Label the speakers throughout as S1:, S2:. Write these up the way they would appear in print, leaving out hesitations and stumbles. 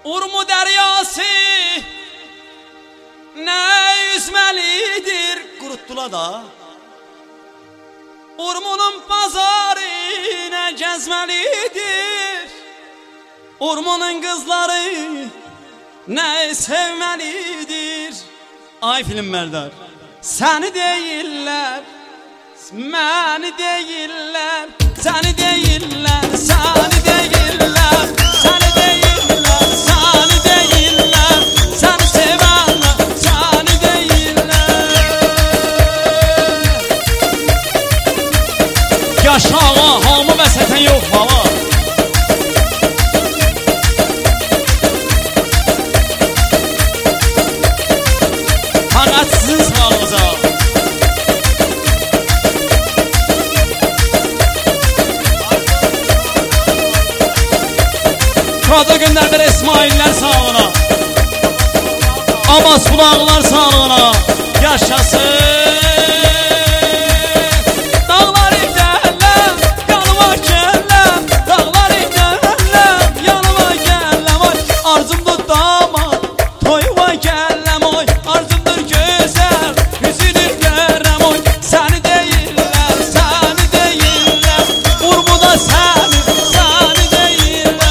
S1: Urmu deryası ne yüzmelidir, kuruttular da. Urmunun pazarı ne gezmelidir, Urmunun kızları ne sevmelidir. Ay film Merdar, seni değiller, beni değiller, seni değiller, seni değiller, seni değiller, seni değiller, seni sevenler, seni değiller. Yaşa ağa, hamı və sətən yox baba. Fakat sizin sağlığınıza. Burada gönderdiler İsmail'ler sağlığına, Abbas kulağlar sağlığına. Yaşasın. Dağlar giderler, yanıma gelirler, dağlar giderler, yanıma gelirler. Vay arzumdur damat, toyuma gelirler. Oy arzumdur güzel, yüzünü görürüm. Oy seni değiller, seni değiller, Urmu'da seni, seni değiller.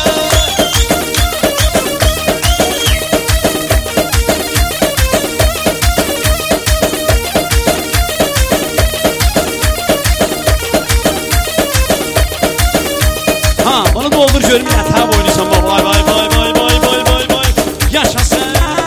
S1: Ha, onu doldur görüm yatağa boynusan baba. Vay vay vay vay vay vay vay vay. Yaşasın.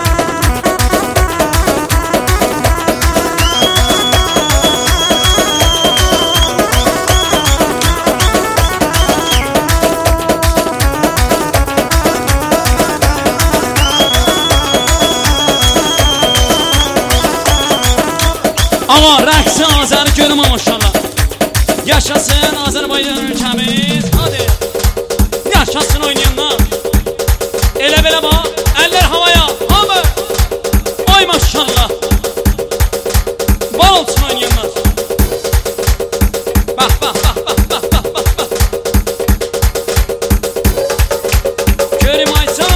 S1: Ama rəqsi Azəri görüm maşallah. Yaşasın Azərbaycan ülkəmiz. Hadi. Yaşasın oynayanlar. Elə belə bax, əllər havaya. Hamı. Ay maşallah. Bal olsun oynayanlar. Bax bax bax bax bax bax bax. Görüm Aysa.